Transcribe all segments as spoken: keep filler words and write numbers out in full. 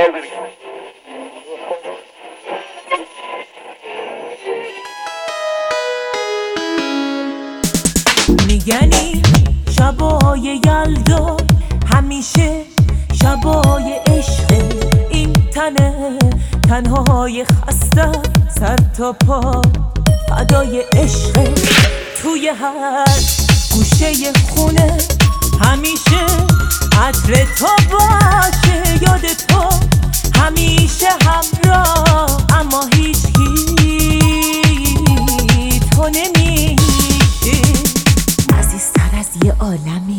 میگنی شبای یلدا همیشه شبای عشق، این تنه تنهای خسته سر تا پا فدای عشق. توی هر گوشه خونه همیشه عطر تو باشه، یاد تو همیشه همراه، اما هیچ کی تو نمیشی، عزیزتر از یه عالمی.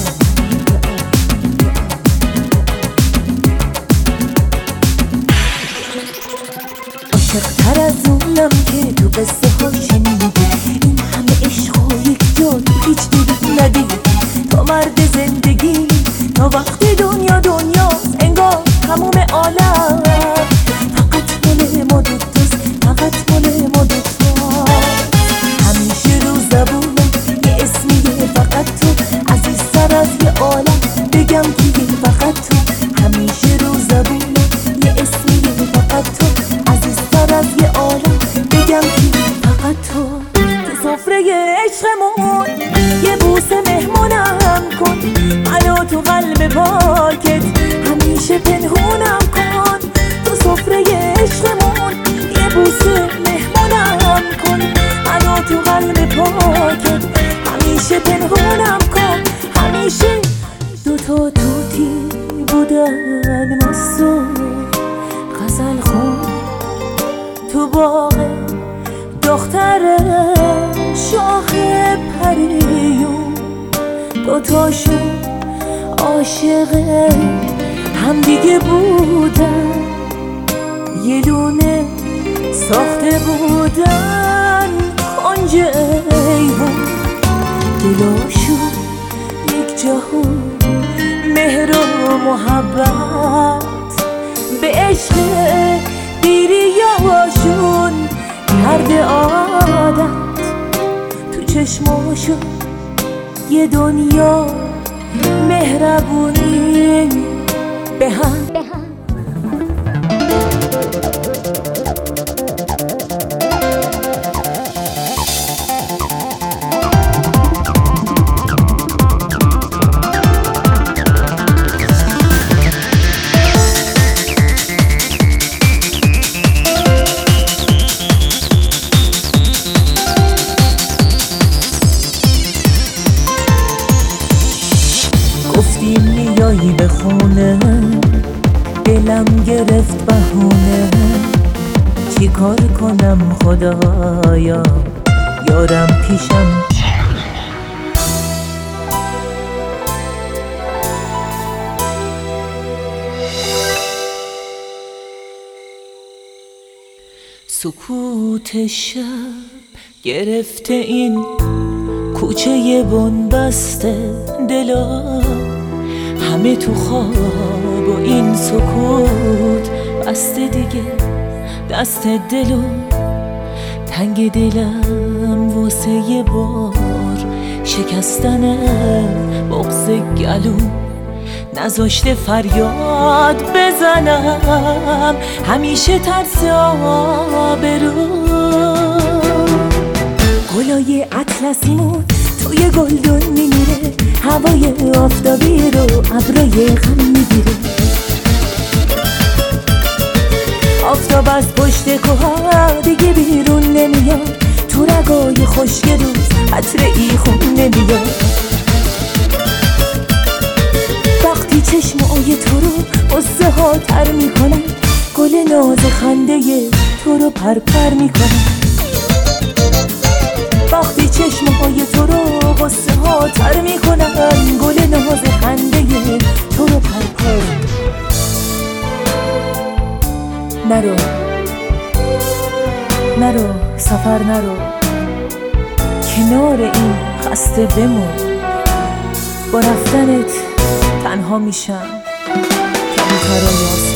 عاشقتر از اونم که تو قصه ها شنیدی، این همه عشق و یک جا تو هیچ دیدی ندیدی. تو مرد زندگی تا وقتی دنیا دنیاست، انگار تموم عالم فقط مال ما دوتاست، فقط مال ما دوتاست. همیشه رو زبونم یه اسمیه فقط تو، عزیزتر از یه عالم بگم دیگه فقط تو. همیشه رو زبونم یه اسمیه فقط تو، عزیزتر از یه عالم بگم دیگه فقط تو. تو سفره عشقمون یه بوسه مهمونم کن، منو تو قلب پاکت همیشه پنهونم کن. تو سفره عشقمون یه بوسه مهمونم کن، منو تو قلب پاکت همیشه پنهونم کن. همیشه دوتا توتی بودن مست و غزل خون تو باغ دختر شاه پریون. دوتاشون عاشق هم دیگه بودن، یه دونه ساخته بودن کنج ایوون. دلاشون یک جهون مهر و محبت، به عشق بیریاشون کرده عادت. تو چشماشون یه دنیا مهربونی به هم. گفتی میایی به خونه، دلم گرفت بهونه. چی کار کنم خدایا یارم پیشم. سکوت شب گرفته این کوچه بنبسته دلا، همه تو خواب و این سکوت بسته دیگه دست دلو. تنگ دلم واسه یه بار شکستن بغض گلو، نذاشته فریاد بزنم همیشه ترس آبرو. گلای اطلسیمون توی گلدون میمیره، هوای آفتابی رو ابرای غم میگیره. آفتاب از پشت کوها دیگه بیرون نمیاد، تو رگای خشک روز قطره ای خون نمیاد. وقتی چشمای تو رو قصه ها تر میکنن، گل ناز خنده تو رو پرپر میکنن. وقتی چشمهای تو رو قصه ها تر میکنن، گل ناز خنده تو رو پرپر. نرو نرو سفر نرو، کنار این خسته بمون. با رفتنت تنها میشم کمتر آسان.